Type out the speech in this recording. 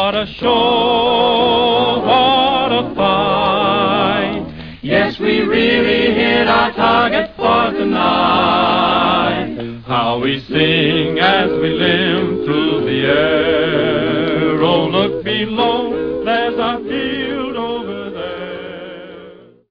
What a show, what a fight. Yes, we really hit our target for tonight. How we sing as we limp through the air. Oh, look below.